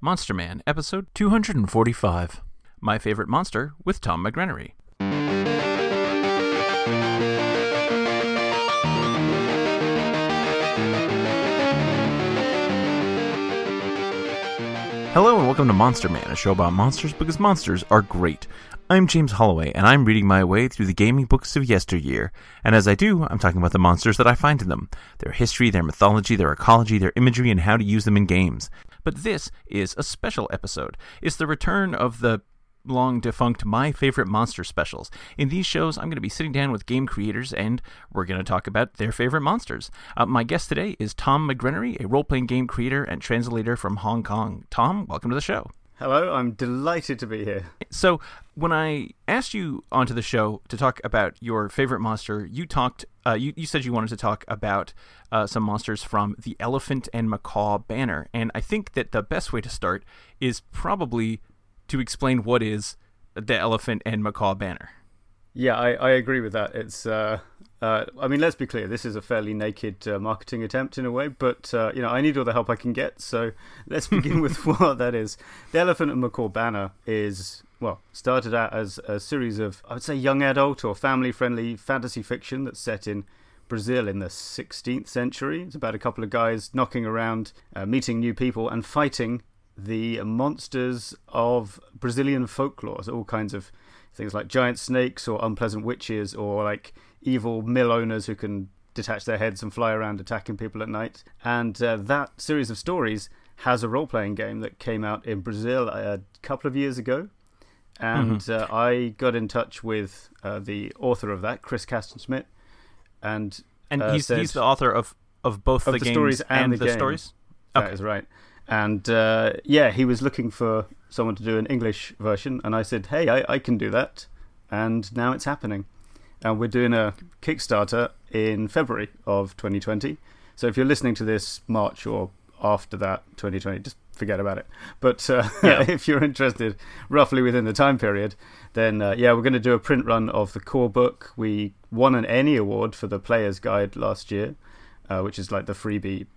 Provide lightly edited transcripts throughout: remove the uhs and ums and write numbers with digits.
Monster Man, episode 245. My Favorite Monster with Tom McGrenery. Hello and welcome to Monster Man, a show about monsters because monsters are great. I'm James Holloway, and I'm reading my way through the gaming books of yesteryear. And as I do, I'm talking about the monsters that I find in them, their history, their mythology, their ecology, their imagery, and how to use them in games. But this is a special episode. It's the return of the long-defunct My Favorite Monster specials. In these shows, I'm going to be sitting down with game creators, and we're going to talk about their favorite monsters. My guest today is Tom McGrenery, a role-playing game creator and translator from Hong Kong. Tom, welcome to the show. Hello, I'm delighted to be here. So, when I asked you onto the show to talk about your favorite monster, you said you wanted to talk about some monsters from the Elephant and Macaw banner, and I think that the best way to start is probably to explain what is the Elephant and Macaw banner. Yeah, I agree with that. It's, I mean, let's be clear, this is a fairly naked marketing attempt in a way, but, I need all the help I can get, so let's begin with what that is. The Elephant and Macaw banner is, started out as a series of, I would say, young adult or family-friendly fantasy fiction that's set in Brazil in the 16th century. It's about a couple of guys knocking around, meeting new people and fighting the monsters of Brazilian folklore. So all kinds of things like giant snakes or unpleasant witches or like evil mill owners who can detach their heads and fly around attacking people at night. And that series of stories has a role-playing game that came out in Brazil a couple of years ago. And I got in touch with the author of that, Chris Kastensmith. And he's the author of both the games stories and the stories? That is right. And he was looking for someone to do an English version, and I said, hey, I can do that. And now it's happening. And we're doing a Kickstarter in February of 2020. So if you're listening to this March or after that, 2020, just forget about it. But if you're interested roughly within the time period, then we're going to do a print run of the core book. We won an Annie Award for the Player's Guide last year, which is like the freebie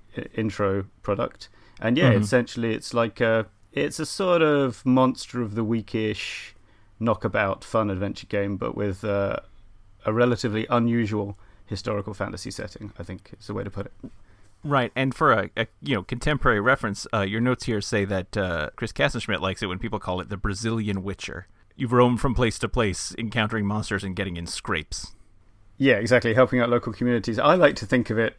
intro product. And essentially it's like it's a sort of Monster of the Week-ish knockabout fun adventure game, but with a relatively unusual historical fantasy setting, I think is the way to put it. Right, and for a contemporary reference, your notes here say that Chris Kastensmith likes it when people call it the Brazilian Witcher. You've roamed from place to place, encountering monsters and getting in scrapes. Yeah, exactly, helping out local communities. I like to think of it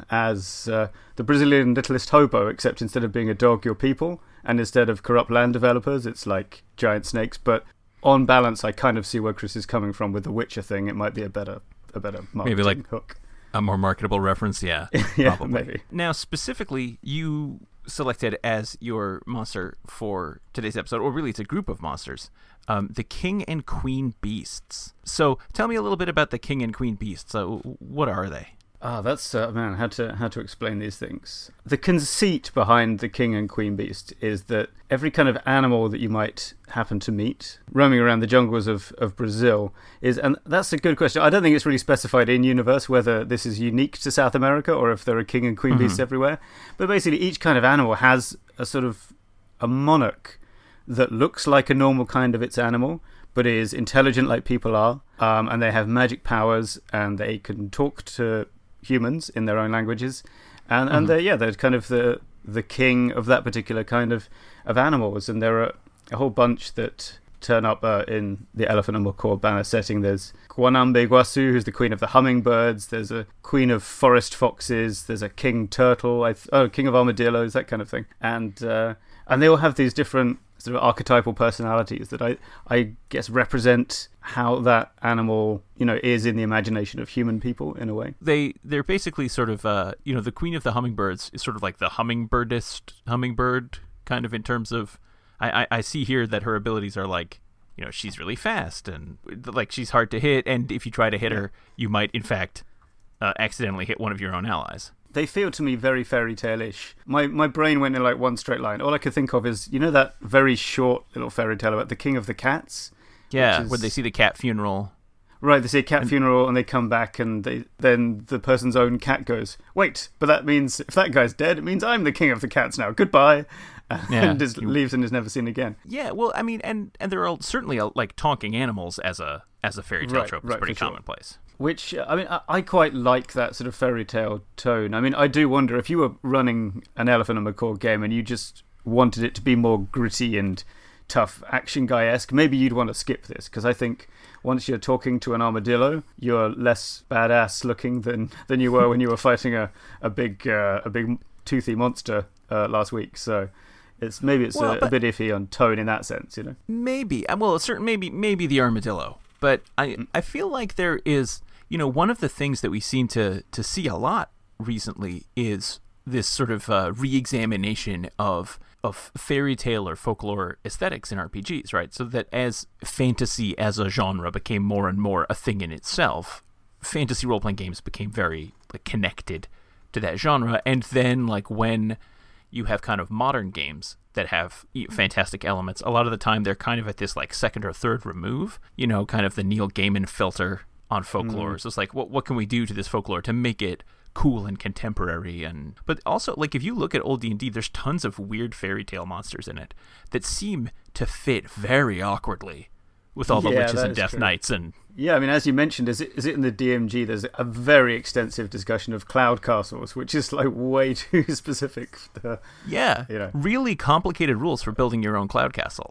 as the Brazilian Littlest Hobo, except instead of being a dog, you're people, and instead of corrupt land developers, it's like giant snakes. But on balance, I kind of see where Chris is coming from with the Witcher thing. It might be a better marketing maybe like hook. A more marketable reference, yeah. Yeah, probably. Maybe. Now, specifically, you selected as your monster for today's episode, or really it's a group of monsters, the King and Queen Beasts. So tell me a little bit about the King and Queen Beasts. What are they? That's how to explain these things. The conceit behind the King and Queen Beast is that every kind of animal that you might happen to meet roaming around the jungles of Brazil and that's a good question. I don't think it's really specified in universe whether this is unique to South America or if there are King and Queen Beasts everywhere. But basically each kind of animal has a sort of a monarch that looks like a normal kind of its animal, but is intelligent like people are, and they have magic powers, and they can talk to humans in their own languages, and they're kind of the king of that particular kind of animals. And there are a whole bunch that turn up in the Elephant and Macaw banner setting. There's Guanambe Guasu, who's the queen of the hummingbirds. There's a queen of forest foxes. There's a king turtle. King of armadillos, that kind of thing. And they all have these different sort of archetypal personalities that I guess represent how that animal, is in the imagination of human people in a way. They're basically sort of, the queen of the hummingbirds is sort of like the hummingbird kind of in terms of, I see here that her abilities are like, she's really fast and like she's hard to hit. And if you try to hit her, you might in fact accidentally hit one of your own allies. They feel to me very fairy tale-ish. My brain went in like one straight line. All I could think of is, that very short little fairy tale about the King of the Cats? Yeah, where they see the cat funeral. Right, they see a cat funeral and they come back and then the person's own cat goes, wait, but that means if that guy's dead, it means I'm the King of the Cats now. Goodbye. and leaves and is never seen again. Yeah, well, I mean, and there are certainly like talking animals as a fairy tale trope is pretty commonplace. Which, I mean, I quite like that sort of fairy tale tone. I mean, I do wonder if you were running an Elephant and Macaw game and you just wanted it to be more gritty and tough, action guy-esque, maybe you'd want to skip this, because I think once you're talking to an armadillo, you're less badass looking than you were when you were fighting a big toothy monster last week. So it's a bit iffy on tone in that sense, you know. Maybe, well, maybe the armadillo, but I feel like there is, you know, one of the things that we seem to see a lot recently is this sort of re-examination of fairy tale or folklore aesthetics in RPGs, right? So that as fantasy as a genre became more and more a thing in itself, fantasy role-playing games became very connected to that genre. And then when you have kind of modern games that have fantastic elements, a lot of the time they're kind of at this second or third remove, you know, kind of the Neil Gaiman filter on folklore. So it's like, what can we do to this folklore to make it cool and contemporary? But also, if you look at old D&D, there's tons of weird fairy tale monsters in it that seem to fit very awkwardly with all the witches and death knights. And yeah, I mean, as you mentioned, is it in the DMG? There's a very extensive discussion of cloud castles, which is way too specific. Really complicated rules for building your own cloud castle.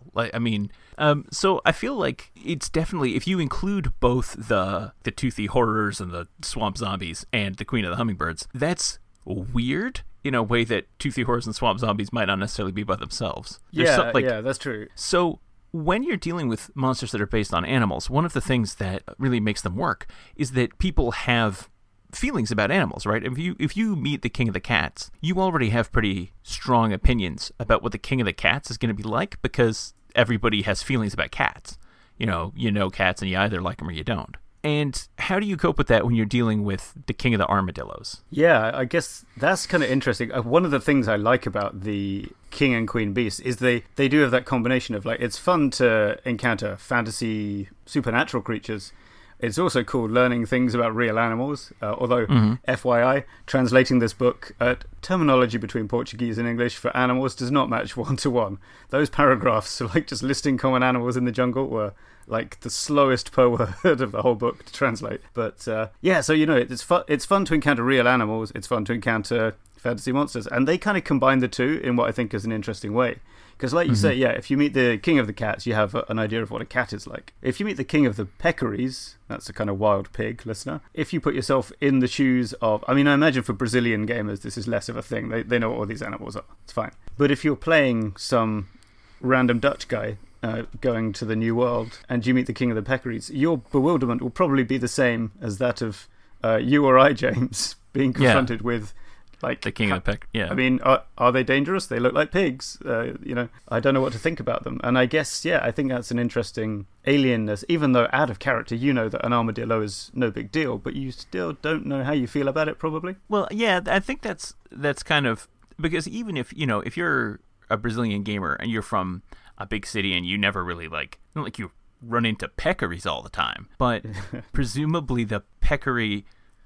So I feel like it's definitely, if you include both the toothy horrors and the swamp zombies and the Queen of the Hummingbirds, that's weird in a way that toothy horrors and swamp zombies might not necessarily be by themselves. Yeah, that's true. So when you're dealing with monsters that are based on animals, one of the things that really makes them work is that people have feelings about animals, right? If you meet the King of the Cats, you already have pretty strong opinions about what the King of the Cats is going to be like, because everybody has feelings about cats. You know cats, and you either like them or you don't. And how do you cope with that when you're dealing with the King of the Armadillos? Yeah, I guess that's kind of interesting. One of the things I like about the King and Queen Beast is they do have that combination of it's fun to encounter fantasy supernatural creatures. It's also cool learning things about real animals, although, FYI, translating this book, terminology between Portuguese and English for animals does not match one-to-one. Those paragraphs, just listing common animals in the jungle, were the slowest per word of the whole book to translate. But so it's fun to encounter real animals, it's fun to encounter fantasy monsters, and they kind of combine the two in what I think is an interesting way. Because you say, if you meet the King of the Cats, you have an idea of what a cat is like. If you meet the King of the Peccaries, that's a kind of wild pig, listener. If you put yourself in the shoes of... I mean, I imagine for Brazilian gamers, this is less of a thing. They know what all these animals are. It's fine. But if you're playing some random Dutch guy going to the New World and you meet the King of the Peccaries, your bewilderment will probably be the same as that of you or I, James, being confronted with... the King of the Peck, yeah. I mean, are they dangerous? They look like pigs. I don't know what to think about them. And I guess, I think that's an interesting alienness. Even though out of character, you know that an armadillo is no big deal, but you still don't know how you feel about it, probably. Well, yeah, I think that's kind of... Because even if you're a Brazilian gamer and you're from a big city and you never really, not like you run into peccaries all the time, but presumably the peccary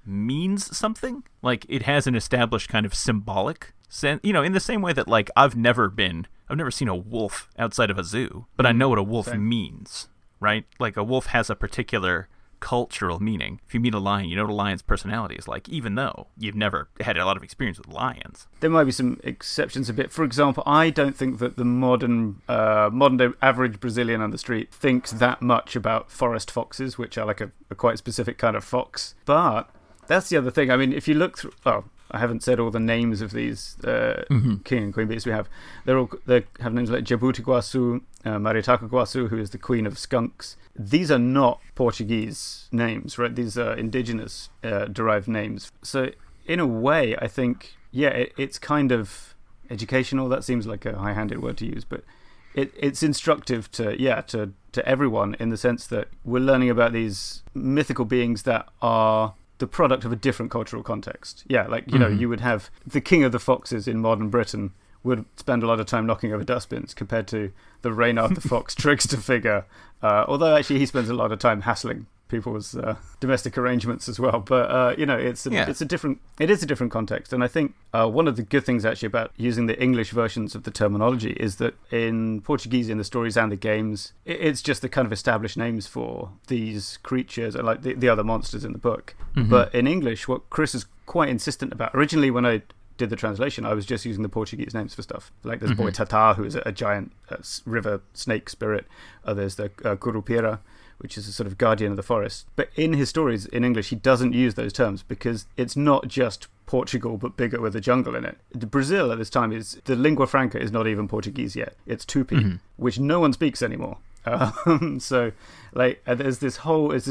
means something. It has an established kind of symbolic sense, in the same way that I've never seen a wolf outside of a zoo, but I know what a wolf means, right? A wolf has a particular cultural meaning. If you meet a lion, you know what a lion's personality is like, even though you've never had a lot of experience with lions. There might be some exceptions a bit. For example, I don't think that the modern day average Brazilian on the street thinks that much about forest foxes, which are a quite specific kind of fox. But that's the other thing. I mean, if you look through... Oh, I haven't said all the names of these King and Queen Beasts we have. They have names like Jabuti-Guaçu, Maritaca-Guaçu, who is the Queen of Skunks. These are not Portuguese names, right? These are indigenous derived names. So in a way, I think, it's kind of educational. That seems like a high-handed word to use, but it's instructive to everyone, in the sense that we're learning about these mythical beings that are the product of a different cultural context. You would have the King of the Foxes in modern Britain would spend a lot of time knocking over dustbins, compared to the Reynard the Fox trickster figure. Although actually he spends a lot of time hassling people's domestic arrangements as well. But it's a different context, and I think one of the good things actually about using the English versions of the terminology is that in Portuguese, in the stories and the games, it's just the kind of established names for these creatures and like the other monsters in the book. Mm-hmm. But in English, what Chris is quite insistent about, originally when I did the translation, I was just using the Portuguese names for stuff. Like there's Boy Tata, who is a giant river snake spirit. There's the Curupira, which is a sort of guardian of the forest. But in his stories in English, he doesn't use those terms because it's not just Portugal, but bigger with a jungle in it. Brazil at this time the lingua franca is not even Portuguese yet. It's Tupi, which no one speaks anymore. So like there's this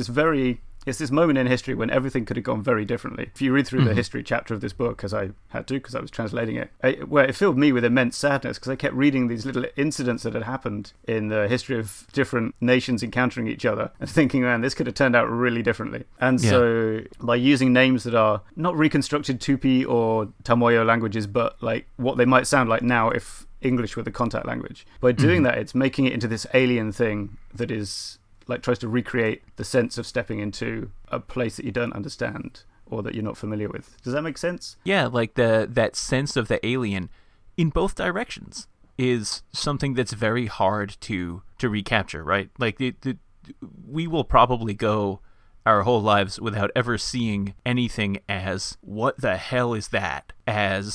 moment in history when everything could have gone very differently. If you read through the history chapter of this book, as I had to because I was translating it, where it filled me with immense sadness because I kept reading these little incidents that had happened in the history of different nations encountering each other and thinking, man, this could have turned out really differently. And so by using names that are not reconstructed Tupi or Tamoyo languages, but like what they might sound like now if English were the contact language, by doing that, it's making it into this alien thing that is like tries to recreate the sense of stepping into a place that you don't understand or that you're not familiar with. Does that make sense? Yeah, like that sense of the alien in both directions is something that's very hard to recapture, right? Like we will probably go our whole lives without ever seeing anything as what the hell is that? As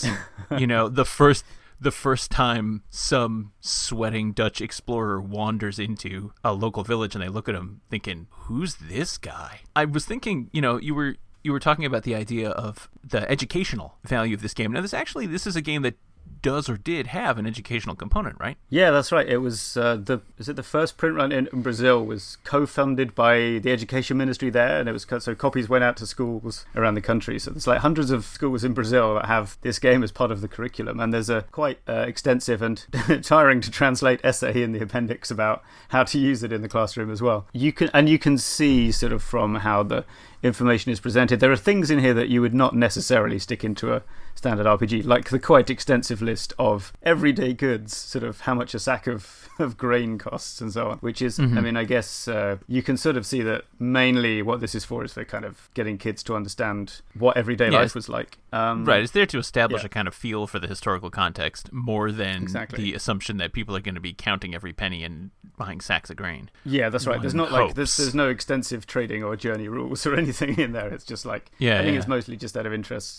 the first time some sweating Dutch explorer wanders into a local village and they look at him thinking, who's this guy? I was thinking, you were talking about the idea of the educational value of this game. Now, this is a game that does or did have an educational component, right? Yeah, that's right. It was the first print run in Brazil was co-funded by the education ministry there, and it was so copies went out to schools around the country. So there's like hundreds of schools in Brazil that have this game as part of the curriculum, and there's a quite extensive and tiring to translate essay in the appendix about how to use it in the classroom as well. You can see sort of from how the information is presented, there are things in here that you would not necessarily stick into a standard RPG, like the quite extensive list of everyday goods, sort of how much a sack of grain costs and so on, which is, I mean, I guess you can sort of see that mainly what this is for kind of getting kids to understand what everyday life was like. Right, it's there to establish a kind of feel for the historical context more than the assumption that people are going to be counting every penny and buying sacks of grain. Yeah, that's right. There's not there's no extensive trading or journey rules or anything in there. It's just like I think it's mostly just out of interest.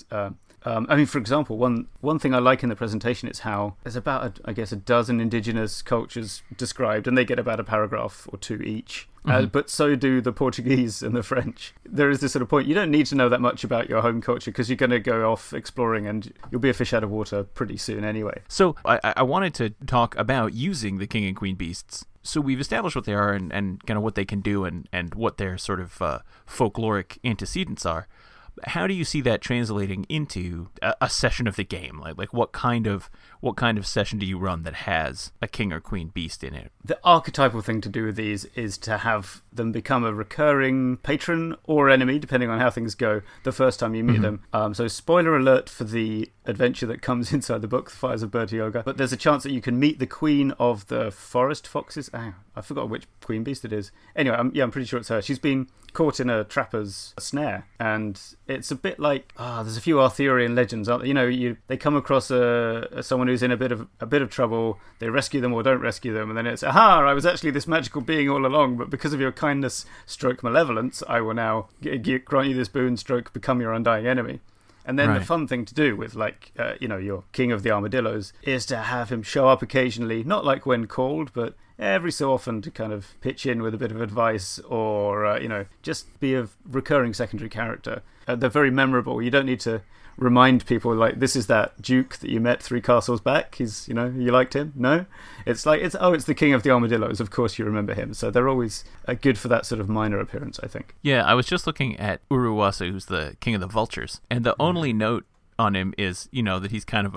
I mean, for example, one thing I like in the presentation is how there's about a dozen indigenous cultures described, and they get about a paragraph or two each. But so do the Portuguese and the French. There is this sort of point, you don't need to know that much about your home culture because you're going to go off exploring and you'll be a fish out of water pretty soon anyway. So I wanted to talk about using the King and Queen beasts. So we've established what they are and kind of what they can do and what their sort of folkloric antecedents are. How do you see that translating into a session of the game? Like what kind of session do you run that has a king or queen beast in it? The archetypal thing to do with these is to have them become a recurring patron or enemy, depending on how things go, the first time you meet them. So spoiler alert for the adventure that comes inside the book, The Fires of Bertioga. But there's a chance that you can meet the queen of the forest foxes. I forgot which queen beast it is. Anyway, I'm pretty sure it's her. She's been caught in a trapper's snare, and it's a bit like there's a few Arthurian legends, aren't there? They come across someone who's in a bit of trouble. They rescue them or don't rescue them, and then it's I was actually this magical being all along, but because of your kindness stroke malevolence, I will now grant you this boon stroke become your undying enemy. And then the fun thing to do with, your king of the armadillos is to have him show up occasionally, not like when called, but every so often to kind of pitch in with a bit of advice or, just be a recurring secondary character. They're very memorable. You don't need to remind people, like, this is that duke that you met 3 castles back. He's, you liked him? No? It's like, it's the king of the armadillos. Of course you remember him. So they're always good for that sort of minor appearance, I think. Yeah, I was just looking at Uruwasa, who's the king of the vultures. And the only note on him is, that he's kind of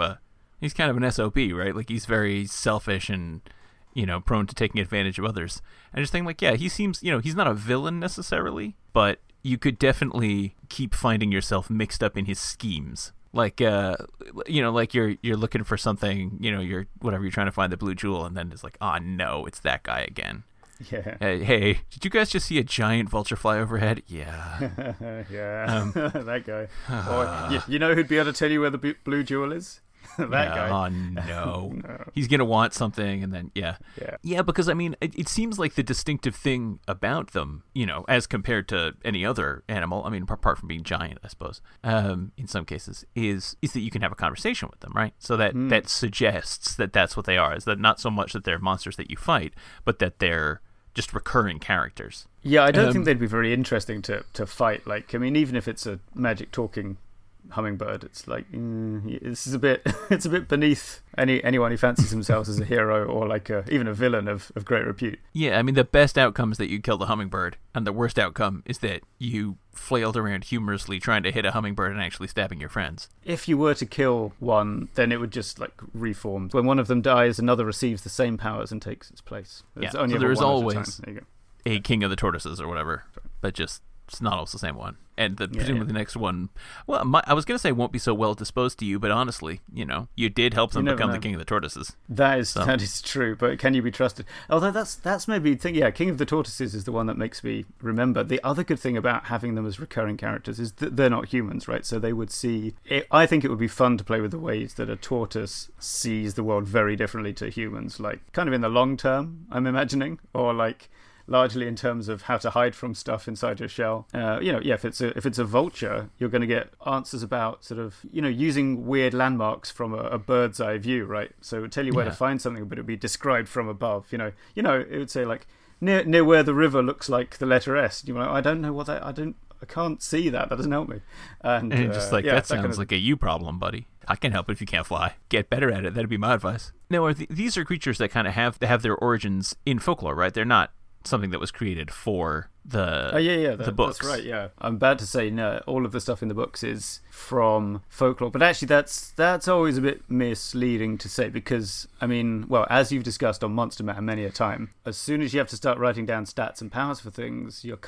an SOB, right? Like, he's very selfish and prone to taking advantage of others. I just think, he seems, he's not a villain necessarily, but you could definitely keep finding yourself mixed up in his schemes. Like, like you're looking for something, you're trying to find the blue jewel, and then it's like, no, it's that guy again. Yeah. Hey, did you guys just see a giant vulture fly overhead? Yeah. Yeah. That guy. Or, you know who'd be able to tell you where the blue jewel is? That guy. Oh, no. He's going to want something, and then, Yeah, because, I mean, it seems like the distinctive thing about them, as compared to any other animal, I mean, apart from being giant, I suppose, in some cases, is that you can have a conversation with them, right? So that suggests that that's what they are, is that not so much that they're monsters that you fight, but that they're just recurring characters. Yeah, I don't think they'd be very interesting to fight. Like, I mean, even if it's a magic talking hummingbird, it's like this is it's a bit beneath anyone who fancies themselves as a hero or like even a villain of great repute. Yeah, I mean, the best outcome is that you kill the hummingbird, and the worst outcome is that you flailed around humorously trying to hit a hummingbird and actually stabbing your friends. If you were to kill one, then it would just like reform. When one of them dies, another receives the same powers and takes its place. So there's always a king of the tortoises or whatever, but just it's not also the same one. And presumably the next one, well, I was going to say won't be so well disposed to you, but honestly, you did help them become the king of the tortoises. That is true, but can you be trusted? Although that's maybe the thing, king of the tortoises is the one that makes me remember. The other good thing about having them as recurring characters is that they're not humans, right? So they would see it. I think it would be fun to play with the ways that a tortoise sees the world very differently to humans, like kind of in the long term, I'm imagining, or like largely in terms of how to hide from stuff inside your shell. If it's a vulture, you're going to get answers about sort of, using weird landmarks from a bird's eye view, right? So it would tell you where to find something, but it would be described from above. It would say like near where the river looks like the letter S. You're like, I don't know what that. I can't see that. That doesn't help me. And just like that sounds like a you problem, buddy. I can help if you can't fly. Get better at it. That'd be my advice. Now, these are creatures that kind of have their origins in folklore, right? They're not something that was created for the books. That's right, yeah. I'm bad to say no, all of the stuff in the books is from folklore, but actually that's always a bit misleading to say because, I mean, well, as you've discussed on Monster Matter many a time, as soon as you have to start writing down stats and powers for things, you're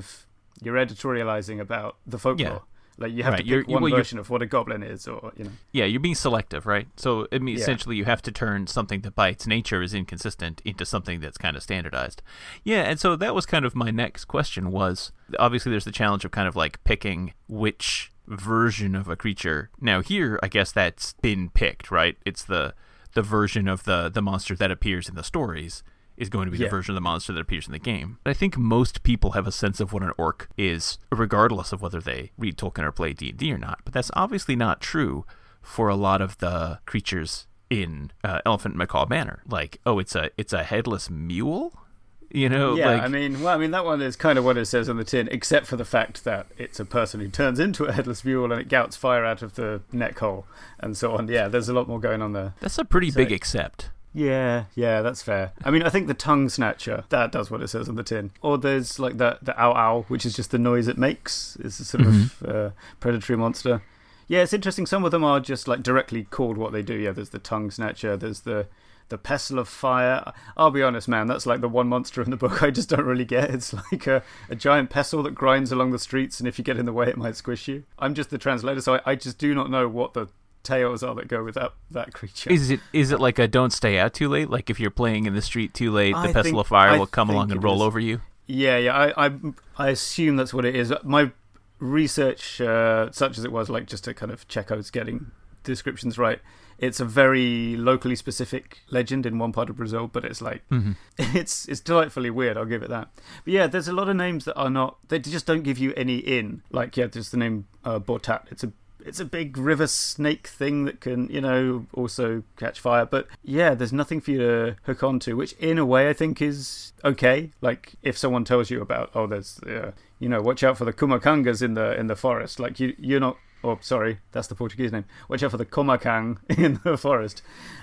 editorializing about the folklore. Yeah. Like, you have to pick one version of what a goblin is, or, Yeah, you're being selective, right? So, I mean, essentially, you have to turn something that by its nature is inconsistent into something that's kind of standardized. Yeah, and so that was kind of my next question was, obviously, there's the challenge of kind of, like, picking which version of a creature. Now, here, I guess that's been picked, right? It's the version of the monster that appears in the stories is going to be the version of the monster that appears in the game. I think most people have a sense of what an orc is, regardless of whether they read Tolkien or play D&D or not. But that's obviously not true for a lot of the creatures in Elephant Macaw Manor. Like, it's a headless mule? Yeah, like, I mean, that one is kind of what it says on the tin, except for the fact that it's a person who turns into a headless mule and it gouts fire out of the neck hole and so on. Yeah, there's a lot more going on there. That's a pretty big accept. Yeah, that's fair. I mean, I think the tongue snatcher, that does what it says on the tin. Or there's like the ow ow, which is just the noise it makes. It's a sort of predatory monster. Yeah, it's interesting. Some of them are just like directly called what they do. Yeah, there's the tongue snatcher, there's the pestle of fire. I'll be honest, man, that's like the one monster in the book I just don't really get. It's like a giant pestle that grinds along the streets, and if you get in the way, it might squish you. I'm just the translator, so I just do not know what the tales are that go with that creature. Is it like a don't stay out too late? Like if you're playing in the street too late, the pestle of fire will come along and roll over you? Yeah. I assume that's what it is. My research, such as it was, like just to kind of check I was getting descriptions right, it's a very locally specific legend in one part of Brazil, but it's like it's delightfully weird, I'll give it that. But yeah, there's a lot of names that are not, they just don't give you any in. Like, there's the name Bortat. It's a big river snake thing that can, also catch fire. But yeah, there's nothing for you to hook onto, which in a way I think is okay. Like if someone tells you about, there's, watch out for the kumakangas in the forest. Like you're not, sorry, that's the Portuguese name. Watch out for the Komacang in the forest.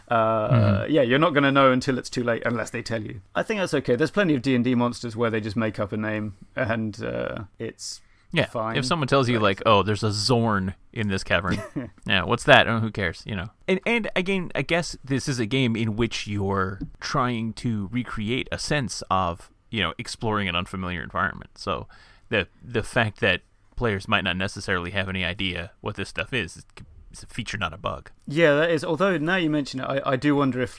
You're not going to know until it's too late unless they tell you. I think that's okay. There's plenty of D&D monsters where they just make up a name and it's... Yeah, fine. If someone tells you, like, there's a Zorn in this cavern, what's that? Who cares, And again, I guess this is a game in which you're trying to recreate a sense of, exploring an unfamiliar environment. So the fact that players might not necessarily have any idea what this stuff is it's a feature, not a bug. Yeah, that is. Although now you mention it, I do wonder if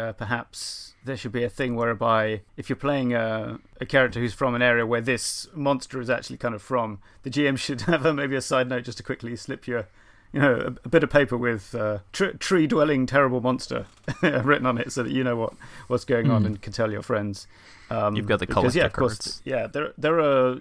perhaps there should be a thing whereby if you're playing a character who's from an area where this monster is actually kind of from, the GM should have maybe a side note just to quickly slip you a bit of paper with tree-dwelling terrible monster written on it, so that you know what's going on and can tell your friends. You've got the collector of course, there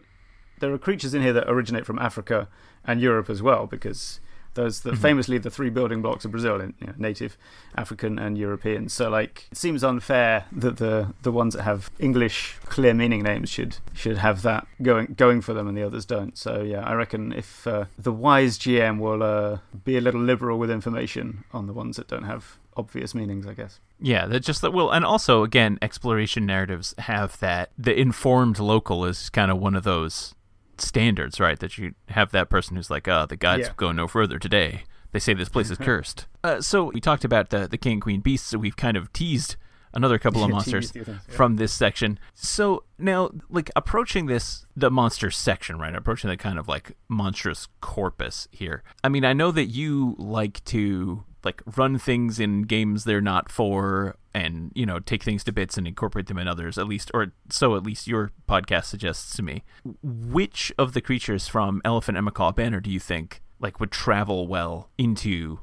are creatures in here that originate from Africa and Europe as well, because there's famously the three building blocks of Brazil, native, African, and European. So it seems unfair that the ones that have English clear meaning names should have that going for them and the others don't. So yeah, I reckon if the wise GM will be a little liberal with information on the ones that don't have obvious meanings, I guess. Yeah, and also again, exploration narratives have that. The informed local is kind of one of those standards, right? That you have that person who's like, the guides go no further today. They say this place is cursed. So we talked about the king and queen beasts, so we've kind of teased another couple of monsters from this section. So now, approaching the monster section, right? Approaching the kind of monstrous corpus here. I mean, I know that you like to run things in games they're not for, and take things to bits and incorporate them in others, at least your podcast suggests to me. Which of the creatures from Elephant and Macaw Banner do you think would travel well into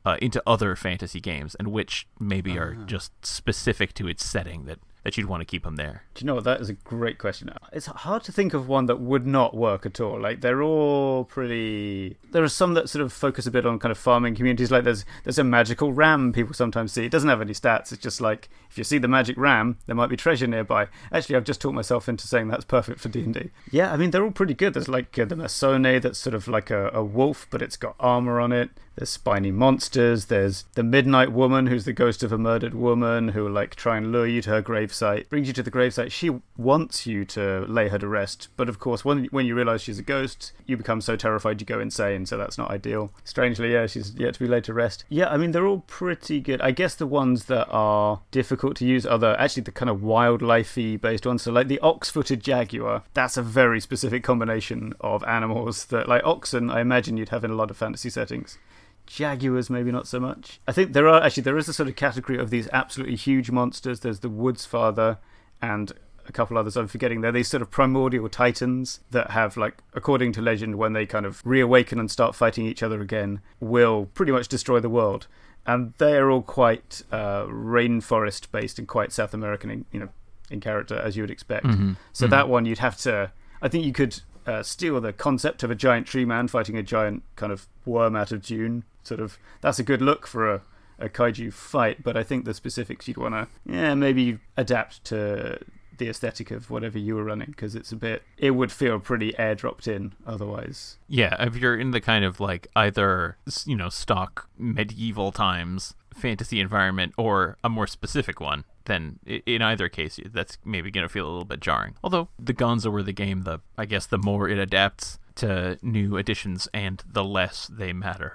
other fantasy games, and which maybe are just specific to its setting that you'd want to keep them there? Do you know what? That is a great question. It's hard to think of one that would not work at all. They're all pretty... There are some that sort of focus a bit on kind of farming communities. There's a magical ram people sometimes see. It doesn't have any stats. It's just if you see the magic ram, there might be treasure nearby. Actually, I've just talked myself into saying that's perfect for D&D. Yeah, I mean, they're all pretty good. There's the Masone that's sort of like a wolf, but it's got armor on it. There's spiny monsters. There's the Midnight Woman, who's the ghost of a murdered woman, who will try and lure you to her gravesite. Brings you to the gravesite. She wants you to lay her to rest, but of course, when you realise she's a ghost, you become so terrified you go insane. So that's not ideal. Strangely, yeah, she's yet to be laid to rest. Yeah, I mean, they're all pretty good. I guess the ones that are difficult to use are the kind of wildlife-y based ones. So the ox-footed jaguar. That's a very specific combination of animals that, oxen, I imagine you'd have in a lot of fantasy settings. Jaguars, maybe not so much. I think there is a sort of category of these absolutely huge monsters. There's the Woods Father and a couple others I'm forgetting. They're these sort of primordial titans that have, according to legend, when they kind of reawaken and start fighting each other again, will pretty much destroy the world. And they're all quite rainforest based and quite South American in character, as you would expect. So that one you'd have to... I think you could steal the concept of a giant tree man fighting a giant kind of worm out of Dune. That's a good look for a kaiju fight, but I think the specifics you'd want to maybe adapt to the aesthetic of whatever you were running, because it would feel pretty airdropped in otherwise. Yeah, if you're in the kind of either stock medieval times fantasy environment or a more specific one, then in either case that's maybe going to feel a little bit jarring. Although the Gonzo were the game, I guess the more it adapts to new editions and the less they matter.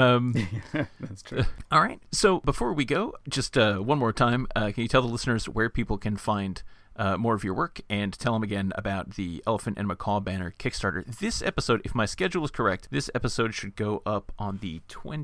That's true. All right. So before we go, just one more time, can you tell the listeners where people can find more of your work, and tell them again about the Elephant and Macaw Banner Kickstarter? This episode, if my schedule is correct, this episode should go up on the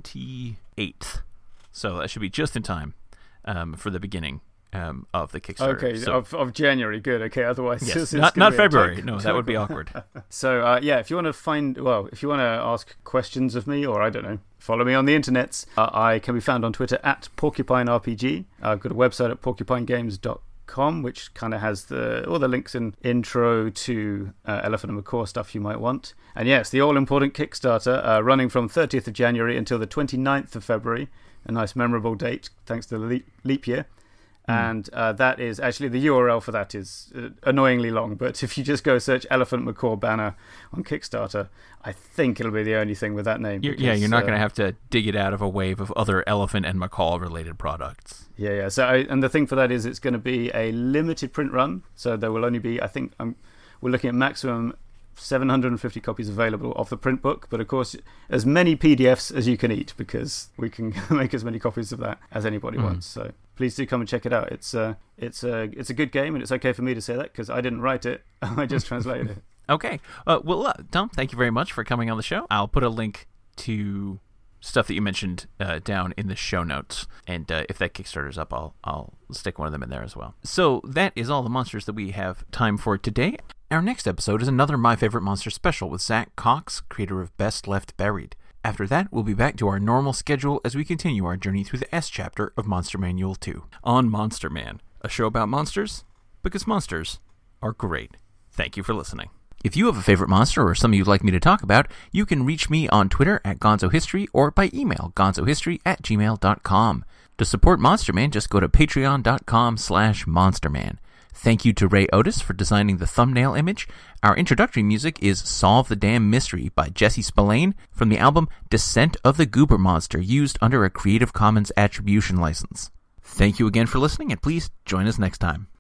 28th. So that should be just in time for the beginning of the Kickstarter. Okay, so, of January. Good. Okay, otherwise... Yes, not February. No, that would be awkward. So, if you want to ask questions of me, or I don't know, follow me on the internets, I can be found on Twitter at PorcupineRPG. I've got a website at porcupinegames.com, which kind of has all the links and intro to Elephant and Macaw stuff you might want. And yes, the all-important Kickstarter, running from 30th of January until the 29th of February. A nice memorable date, thanks to the leap year. And that is actually, the URL for that is annoyingly long, but if you just go search Elephant Macaw Banner on Kickstarter, I think it'll be the only thing with that name. You're not going to have to dig it out of a wave of other Elephant and Macaw related products. Yeah. So, and the thing for that is it's going to be a limited print run, so there will only be, I think, we're looking at maximum 750 copies available of the print book, but of course as many PDFs as you can eat, because we can make as many copies of that as anybody wants. So please do come and check it out. It's a good game, and it's okay for me to say that because I didn't write it. I just translated it. Okay. Well, Tom, thank you very much for coming on the show. I'll put a link to stuff that you mentioned down in the show notes. And if that Kickstarter's up, I'll stick one of them in there as well. So that is all the monsters that we have time for today. Our next episode is another My Favorite Monster special with Zach Cox, creator of Best Left Buried. After that, we'll be back to our normal schedule as we continue our journey through the S chapter of Monster Manual 2 on Monster Man, a show about monsters because monsters are great. Thank you for listening. If you have a favorite monster or something you'd like me to talk about, you can reach me on Twitter at GonzoHistory or by email gonzohistory@gmail.com. To support Monster Man, just go to patreon.com/monsterman. Thank you to Ray Otis for designing the thumbnail image. Our introductory music is Solve the Damn Mystery by Jesse Spillane from the album Descent of the Goober Monster, used under a Creative Commons Attribution license. Thank you again for listening, and please join us next time.